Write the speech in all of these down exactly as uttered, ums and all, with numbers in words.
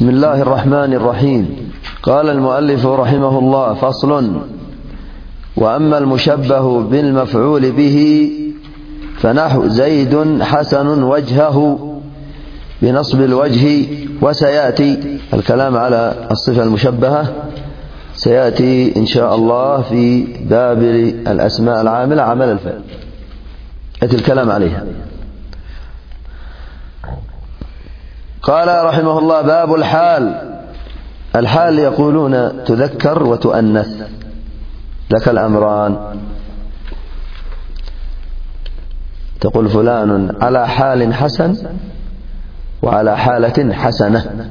بسم الله الرحمن الرحيم. قال المؤلف رحمه الله: فصل. وأما المشبه بالمفعول به فنحو زيد حسن وجهه بنصب الوجه. وسيأتي الكلام على الصفة المشبهة، سيأتي إن شاء الله في باب الأسماء العاملة عمل الفعل، يأتي الكلام عليها. قال رحمه الله: باب الحال. الحال يقولون تذكر وتؤنث، لك الأمران. تقول فلان على حال حسن وعلى حالة حسنة.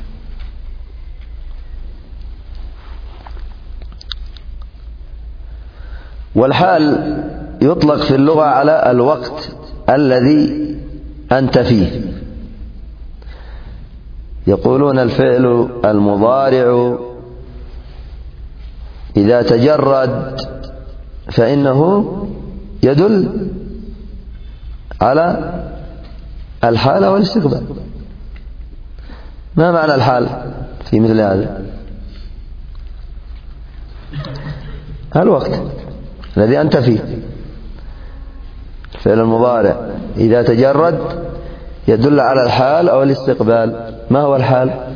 والحال يطلق في اللغة على الوقت الذي أنت فيه. يقولون الفعل المضارع إذا تجرد فإنه يدل على الحال والاستقبال. ما معنى الحال في مثل هذا؟ الوقت الذي أنت فيه. الفعل المضارع إذا تجرد يدل على الحال أو الاستقبال. ما هو الحال؟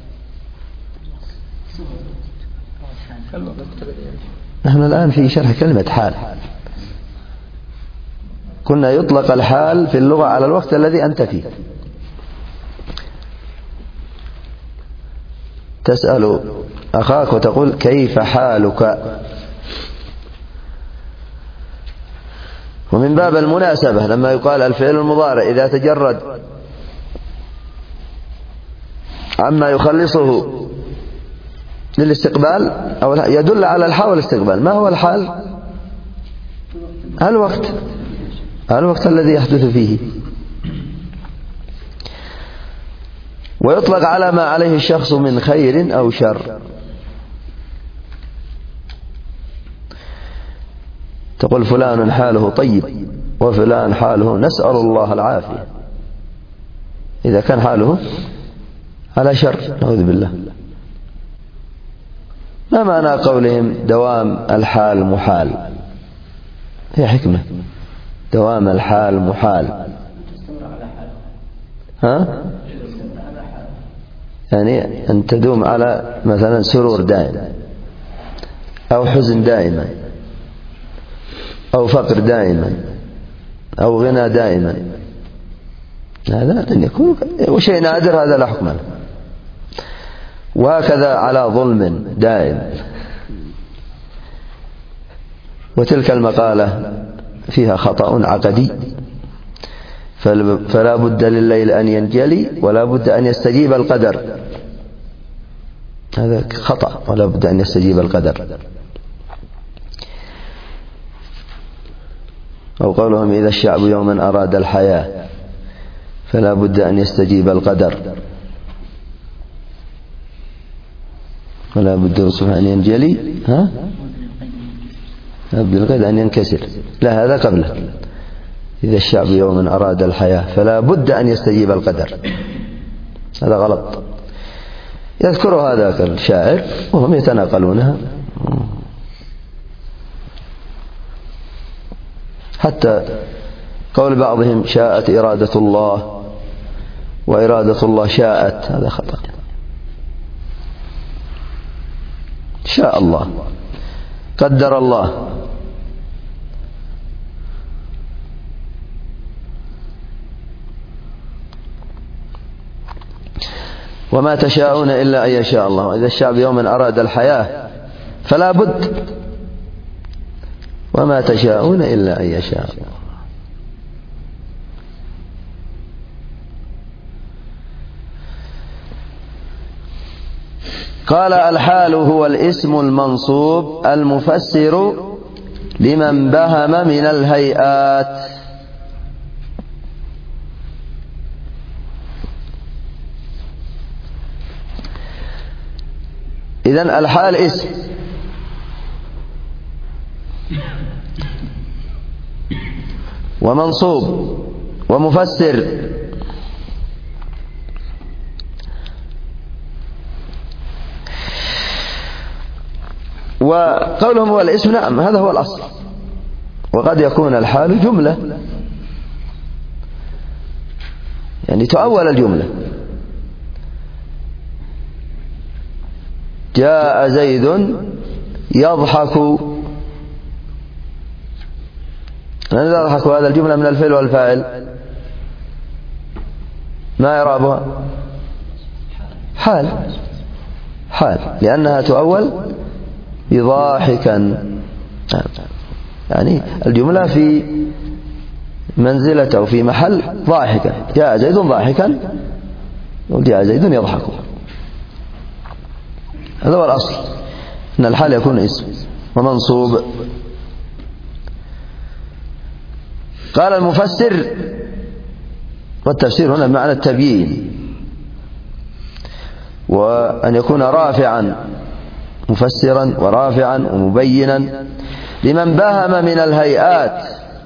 نحن الآن في شرح كلمة حال. كنا يطلق الحال في اللغة على الوقت الذي أنت فيه. تسأل أخاك وتقول: كيف حالك؟ ومن باب المناسبة لما يقال الفعل المضارع إذا تجرد عما يخلصه للاستقبال أو يدل على الحال والاستقبال. ما هو الحال؟ الوقت الوقت الذي يحدث فيه. ويطلق على ما عليه الشخص من خير أو شر. تقول فلان حاله طيب وفلان حاله نسأل الله العافية، إذا كان حاله على شر نعوذ بالله. ما معنى قولهم دوام الحال محال؟ هي حكمة. دوام الحال محال، ها؟ يعني أن تدوم على مثلا سرور دائم أو حزن دائما أو فقر دائما أو غنى دائما. هذا أن يكون وشيء نادر، هذا لا حكم له. وهكذا على ظلم دائم. وتلك المقالة فيها خطأ عقدي، فلا بد لليل أن ينجلي ولا بد أن يستجيب القدر. هذا خطأ، ولا بد أن يستجيب القدر. أو قولهم: إذا الشعب يوما أراد الحياة فلا بد أن يستجيب القدر ولا بد سبحانه أن ينجلي ها بالقدر أن ينكسر. لا، هذا قبله. إذا الشعب يوما أراد الحياة فلا بد أن يستجيب القدر. هذا غلط. يذكر هذا الشاعر وهم يتناقلونها، حتى قول بعضهم: شاءت إرادة الله وإرادة الله شاءت. هذا خطأ. شاء الله، قدر الله. وما تشاءون إلا أن يشاء الله. إذا الشعب يوما أراد الحياة فلا بد، وما تشاءون إلا أن يشاء الله. قال: الحال هو الاسم المنصوب المفسر لمن بهم من الهيئات. إذن الحال اسم، ومنصوب ومفسر وقولهم هو الاسم، نعم هذا هو الأصل. وقد يكون الحال جملة، يعني تؤول الجملة. جاء زيد يضحك، من يضحك هذا الجملة من الفعل والفاعل؟ ما إعرابها؟ حال، حال، لأنها تؤول بضاحكا، يعني الجملة في منزلة أو في محل ضاحكا. جاء زيد ضاحكا وجاء زيد يضحك، هذا هو الأصل، أن الحال يكون اسم ومنصوب. قال المفسر: والتفسير هنا بمعنى التبيين، وأن يكون رافعا، مفسرا ورافعا ومبينا لمن بهم من الهيئات.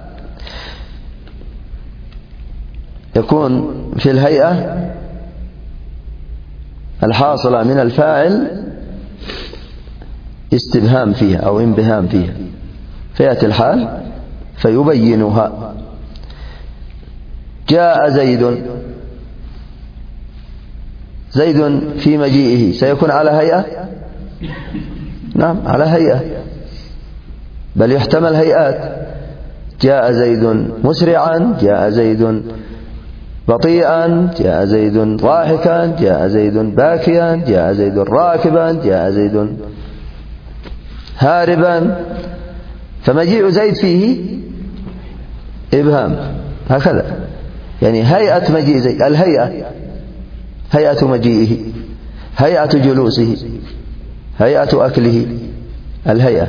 يكون في الهيئة الحاصلة من الفاعل استبهام فيها أو انبهام فيها، فيأتي الحال فيبينها. جاء زيد، زيد في مجيئه سيكون على هيئة، نعم على هيئة، بل يحتمل هيئات. جاء زيد مسرعا، جاء زيد بطيئا، جاء زيد ضاحكا، جاء زيد باكيا، جاء زيد راكبا، جاء زيد هاربا. فمجيء زيد فيه إبهام، هكذا يعني هيئة مجيء زيد، الهيئة، هيئة مجيئه، هيئة جلوسه، هيئة أكله، الهيئة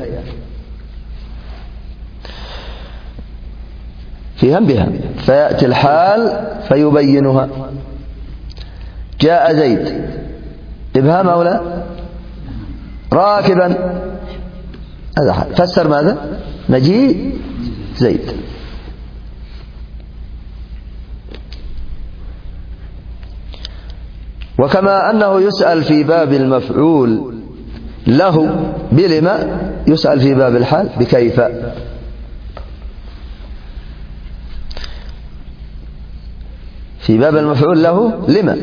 فيها بها، فيأتي الحال فيبينها. جاء زيد إبهام أو لا؟ راكبا، هذا حال. فسر ماذا؟ مجيء زيد. وكما أنه يسأل في باب المفعول له بلما، يسأل في باب الحال بكيف. في باب المفعول له لما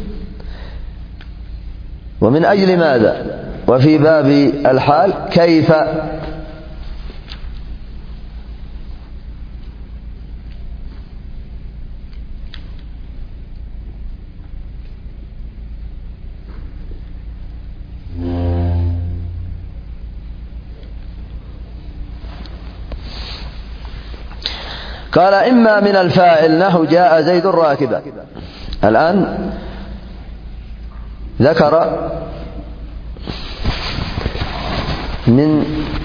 ومن أجل ماذا، وفي باب الحال كيف. قال: إما من الفاعل نحو جاء زيد راكبا. الآن ذكر من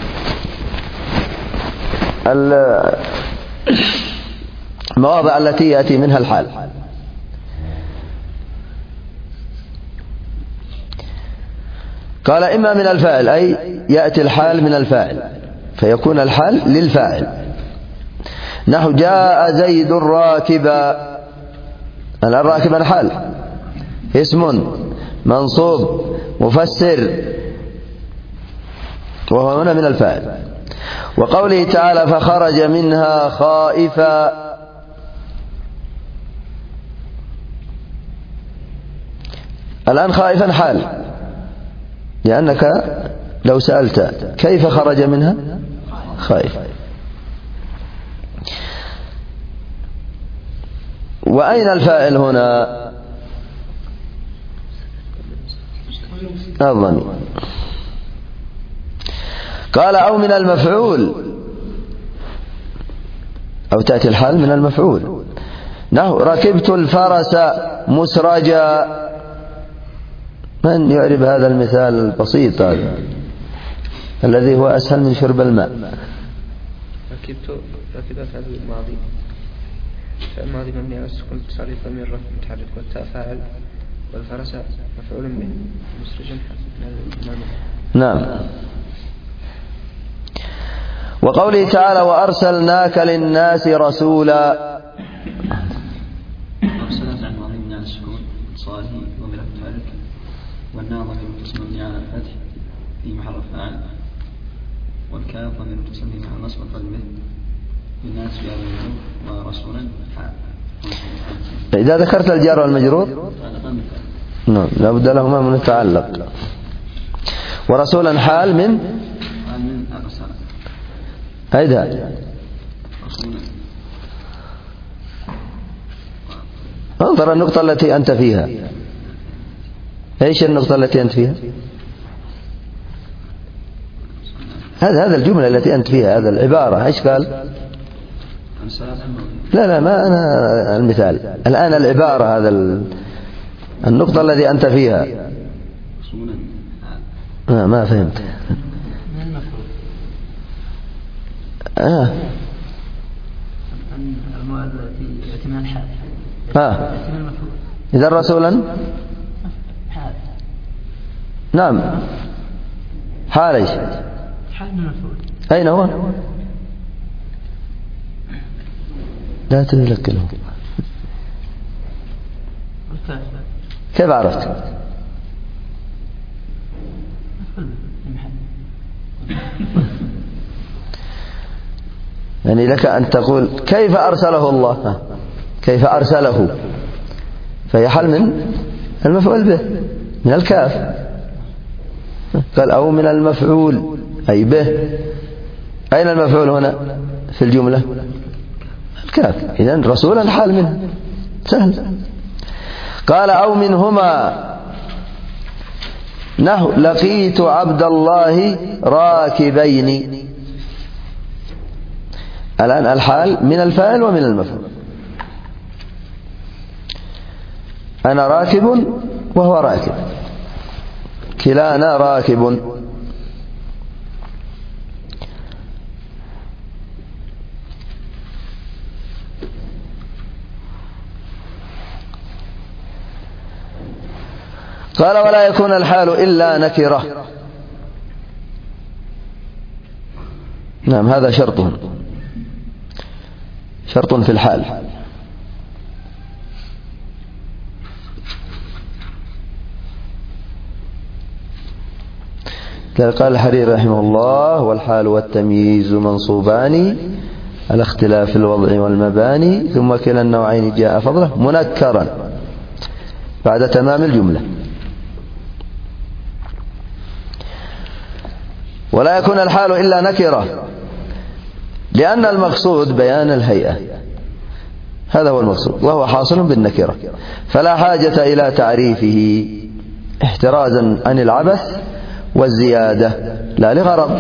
المواضع التي يأتي منها الحال. قال: إما من الفاعل، أي يأتي الحال من الفاعل، فيكون الحال للفاعل. نحو جاء زيد راكبا. الآن راكبا حال، اسم منصوب مفسر، وهو هنا من الفاعل. وقوله تعالى: فخرج منها خائفا. الآن خائفا حال، لأنك لو سألت كيف خرج منها خائف. وأين الفاعل هنا؟ الضمير. قال: أو من المفعول، أو تأتي الحال من المفعول. نحو ركبت الفرس مسرجا. من يعرف هذا المثال البسيط هذا الذي هو أسهل من شرب الماء؟ ركبت، ركبت فعل الماضي، فعل الماضي مبني على السكون اتصال الضمير رفع متحرك، والتاء فاعل، والفرس مفعول به، مسرجا نعم. وقوله تعالى: وأرسلناك للناس رسولا. أرسلناك عن ماضي مبني على السكون اتصاله ضمير متحرك، والناظر المتصل مبني على الفتح في محل فاعل، والكاف ضمير متصل مع نصب قلبه بالناس يعلمون ورسولا حال. إذا ذكرت الجار والمجرور نعم لابد لهما من التعلق. ورسولا حال من من أرسل هيدا انظر النقطة التي أنت فيها. ايش النقطة التي أنت فيها؟ هذا هذا الجملة التي أنت فيها، هذا العبارة ايش قال؟ لا لا ما أنا المثال الآن العبارة، هذا النقطة التي أنت فيها. آه ما فهمت. آه آه إذا رسولا نعم حال ايش؟ أين هو؟ لا تذكره. كيف عرفت؟ يعني لك أن تقول كيف أرسله الله، كيف أرسله، فهي حال من المفعول به من الكاف. قال أو من المفعول أي به. أين المفعول هنا في الجملة؟ الكاف. إذن رسولا حال منه سهل. قال أو منهما نحو لقيت عبد الله راكبين. الآن الحال من الفاعل ومن المفعول. أنا راكب وهو راكب، كلانا راكب. قال ولا يكون الحال إلا نكرة. نعم هذا شرط شرط في الحال. قال الحريري رحمه الله والحال والتمييز منصوبان على اختلاف الوضع والمباني، ثم كلا النوعين جاء فضله منكرا بعد تمام الجملة. ولا يكون الحال إلا نكرة لأن المقصود بيان الهيئة، هذا هو المقصود وهو حاصل بالنكرة، فلا حاجة إلى تعريفه احترازا عن العبث والزيادة لا لغرض.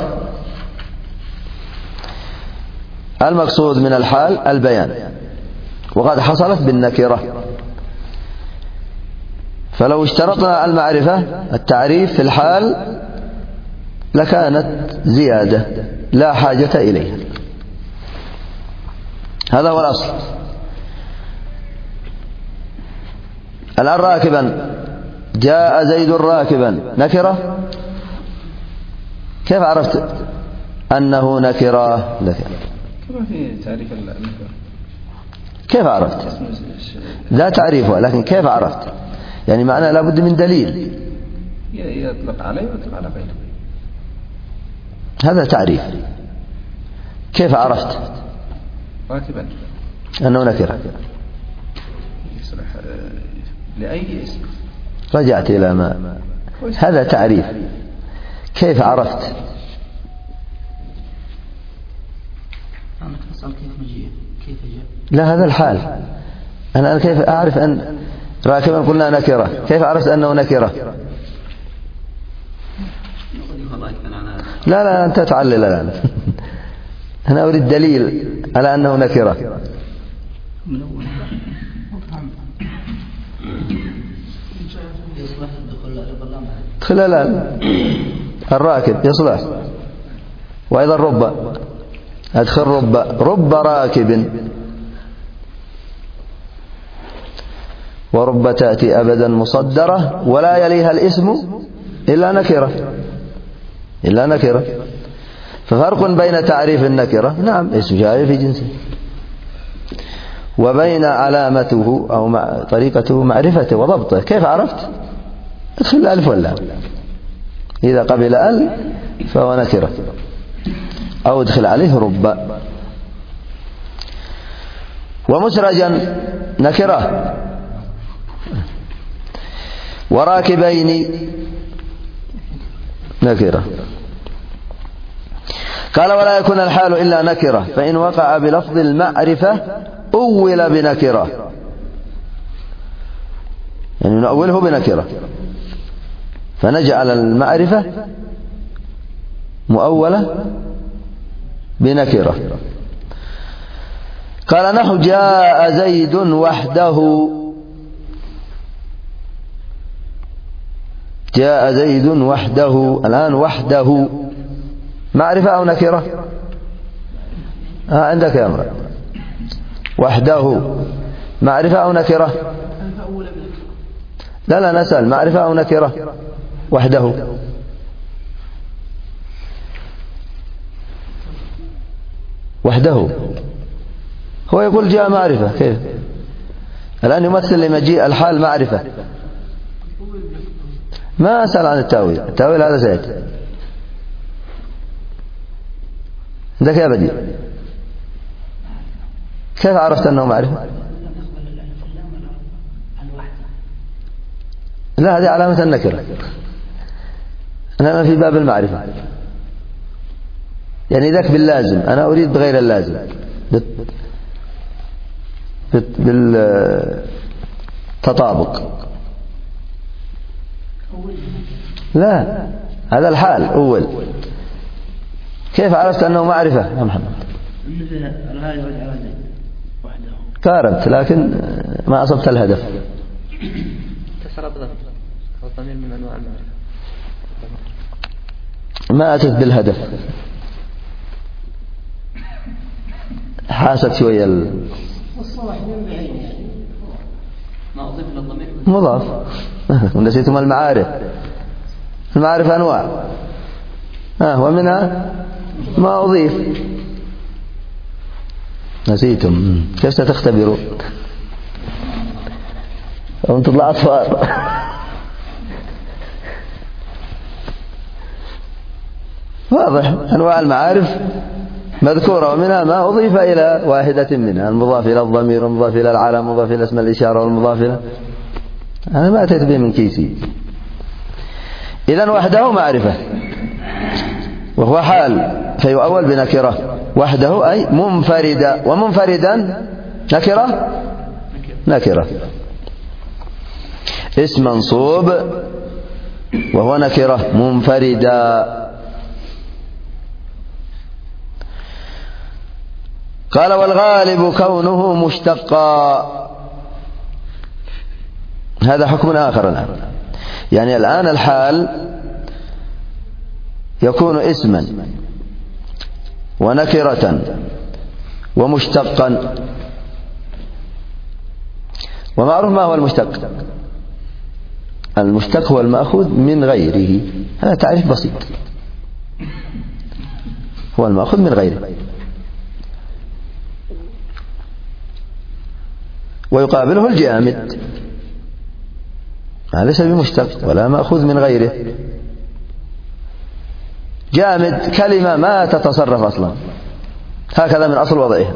المقصود من الحال البيان وقد حصلت بالنكرة، فلو اشترطنا المعرفة التعريف في الحال لكانت زيادة لا حاجة إليها. هذا هو الأصل. الآن راكبا جاء زيد راكبا نكرة، كيف عرفت أنه نكرة؟ كما في تعريف النكرة كيف عرفت؟ لا تعريفها لكن كيف عرفت؟ يعني معناه لابد من دليل يطلق عليه ويطلق على غيره. هذا تعريف. كيف عرفت راكبا أنه نكرة؟ يصلح لأي اسم. رجعت إلى ما هذا تعريف. كيف عرفت؟ أنا أسأل كيف مجيء كيف جاء. لا هذا الحال. أنا كيف أعرف أن راكبا قلنا نكرة، كيف عرفت أنه نكرة؟ لا لا أنت تعلل الآن. أنا أريد دليل على أنه نكرة. دخل الآن الراكب يصلح، وأيضا رب أدخل رب رب راكب، ورب تأتي أبدا مصدرة ولا يليها الاسم إلا نكرة إلا نكرة. ففرق بين تعريف النكرة نعم اسم جاء في جنسه، وبين علامته أو مع طريقته معرفته وضبطه. كيف عرفت؟ ادخل الألف واللام، إذا قبل ال فهو نكرة. أو ادخل عليه رب. ومسرجا نكرة. وراكبين نكرة. قال ولا يكون الحال إلا نكرة، فإن وقع بلفظ المعرفة أول بنكرة، يعني نؤوله بنكرة، فنجعل المعرفة مؤولة بنكرة. قال نحو جاء زيد وحده، جاء زيد وحده. الآن وحده معرفة أو نكرة؟ آه عندك يا أمر. وحده معرفة أو نكرة؟ لا لا نسأل معرفة أو نكرة؟ وحده وحده. هو يقول جاء معرفة، كيف الآن يمثل لمجيء الحال معرفة؟ ما أسأل عن التأويل، التأويل هذا زائد. عندك يا بديع، كيف عرفت أنه معرفة؟ لا هذه علامة النكرة، أنا في باب المعرفة، يعني ذاك باللازم، أنا أريد بغير اللازم، بالتطابق. لا هذا الحال أول. كيف عرفت أنه معرفة يا محمد؟ كاربت لكن ما أصبت الهدف. الضمير من أنواع المعرفة، ما أتت بالهدف، حاست شوية ال... مضاف. نسيتم المعارف، المعارف أنواع، آه ومنها ما أضيف. نسيتم، كيف ستختبروا أو تطلع أطفال؟ واضح، أنواع المعارف مذكورة، ومنها ما أضيف إلى واحدة منها، المضاف إلى الضمير والمضاف إلى العلم والمضاف إلى اسم الإشارة والمضاف إلى، أنا ما أتيت به من كيسي. إذن وحده معرفة وهو حال فيؤول بنكرة، وحده أي منفردا، ومنفردا نكرة نكرة. اسم منصوب وهو نكرة منفردا. قال والغالب كونه مشتقا. هذا حكم آخر الآن، يعني الآن الحال يكون اسما ونكرة ومشتقا. ومعروف ما هو المشتق؟ المشتق هو المأخوذ من غيره، هذا تعريف بسيط، هو المأخوذ من غيره. ويقابله الجامد، ما ليس بمشتق ولا مأخوذ من غيره. جامد كلمة ما تتصرف أصلا، هكذا من أصل وضعها.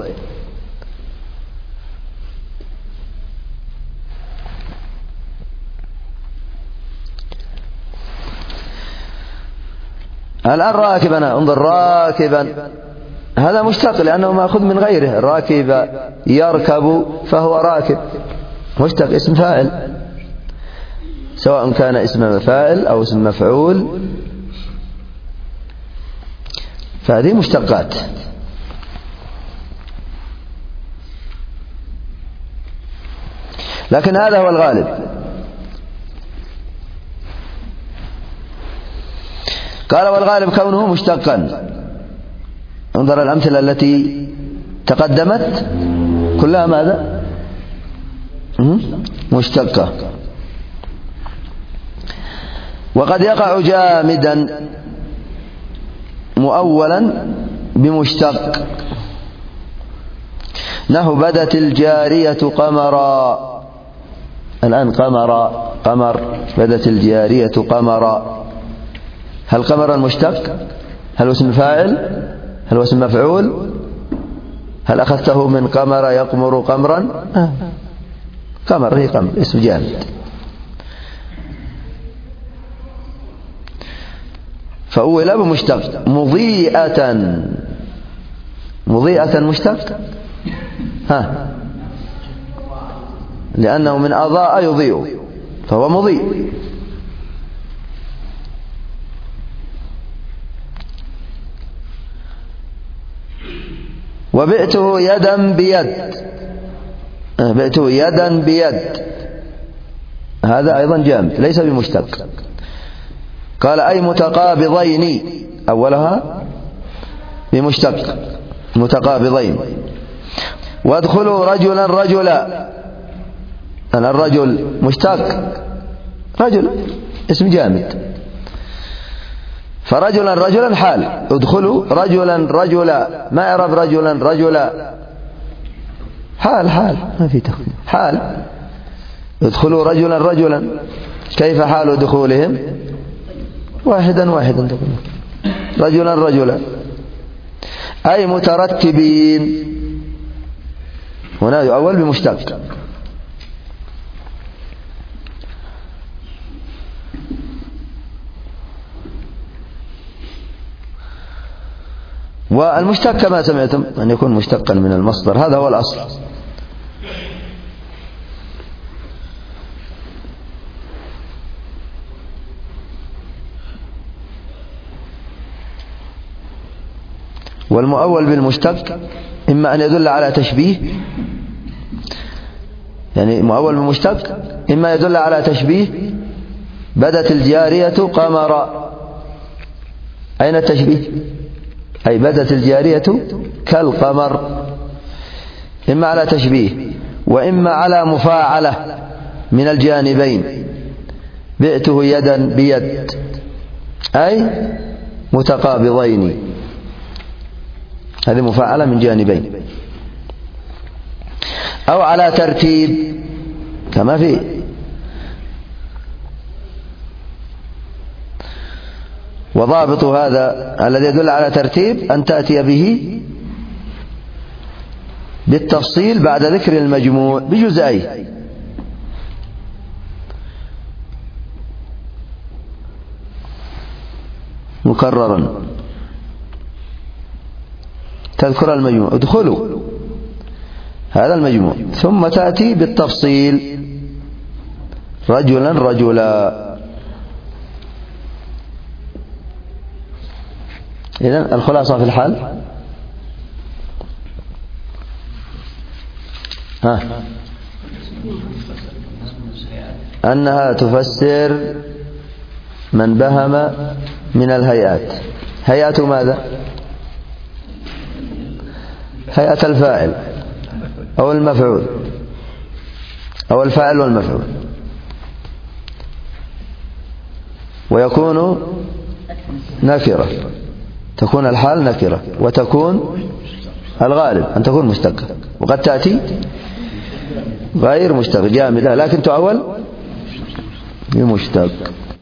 الآن راكبا، انظر راكبا، هذا مشتق لأنه مأخوذ من غيره. راكب يركب فهو راكب، مشتق اسم فاعل، سواء كان اسم فاعل أو اسم مفعول، فهذه مشتقات. لكن هذا هو الغالب. قال والغالب كونه مشتقا. انظر الأمثلة التي تقدمت كلها ماذا؟ مشتقة. وقد يقع جامدا مؤولا بمشتق، نحو بدت الجارية قمرا. الآن قمر قمر، بدت الجارية قمرا، هل قمر المشتق؟ هل اسم فاعل؟ هل هو اسم مفعول؟ هل أخذته من قمر يقمر قمرا؟ آه. قمر هي قمر اسم جامد. فأول بمشتق. مضيئة، مضيئة مشتق، ها، لأنه من أضاء يضيء فهو مضيء. وبئته يدا بيد، بئته يدا بيد، هذا أيضا جامد ليس بمشتق. قال أي متقابضين، أولها بمشتق متقابضين. وادخلوا رجلا رجلا، أنا الرجل مشتق، رجل اسم جامد، فرجلا رجلا حال. ادخلوا رجلا رجلا، ما يعرف رجلا رجلا، حال حال ما في تخفيف، حال. ادخلوا رجلا رجلا، كيف حال دخولهم؟ واحدا واحدا تقول رجلا رجلا. أي مترتبين، هنا أول بمشتق. والمشتق كما سمعتم أن يكون مشتقا من المصدر، هذا هو الأصل. والمؤول بالمشتق إما أن يدل على تشبيه، يعني مؤول بالمشتق إما يدل على تشبيه، بدت الجارية قمرا، أين التشبيه؟ أي بدت الجارية كالقمر، إما على تشبيه وإما على مفاعلة من الجانبين. بئته يدا بيد أي متقابضين، هذه مفاعلة من جانبين. أو على ترتيب كما في وضابط هذا الذي يدل على ترتيب أن تأتي به بالتفصيل بعد ذكر المجموع بجزئيه. مكررا تذكر المجموع، ادخلوا هذا المجموع، ثم تأتي بالتفصيل رجلا رجلا. إذن الخلاصة في الحال ها أنها تفسر من بهم من الهيئات. هيئات ماذا؟ هيئة الفاعل أو المفعول أو الفاعل والمفعول، ويكون نكرة، تكون الحال نكرة، وتكون الغالب أن تكون مشتقة، وقد تأتي غير مشتق جامدة لكن تؤول بمشتق.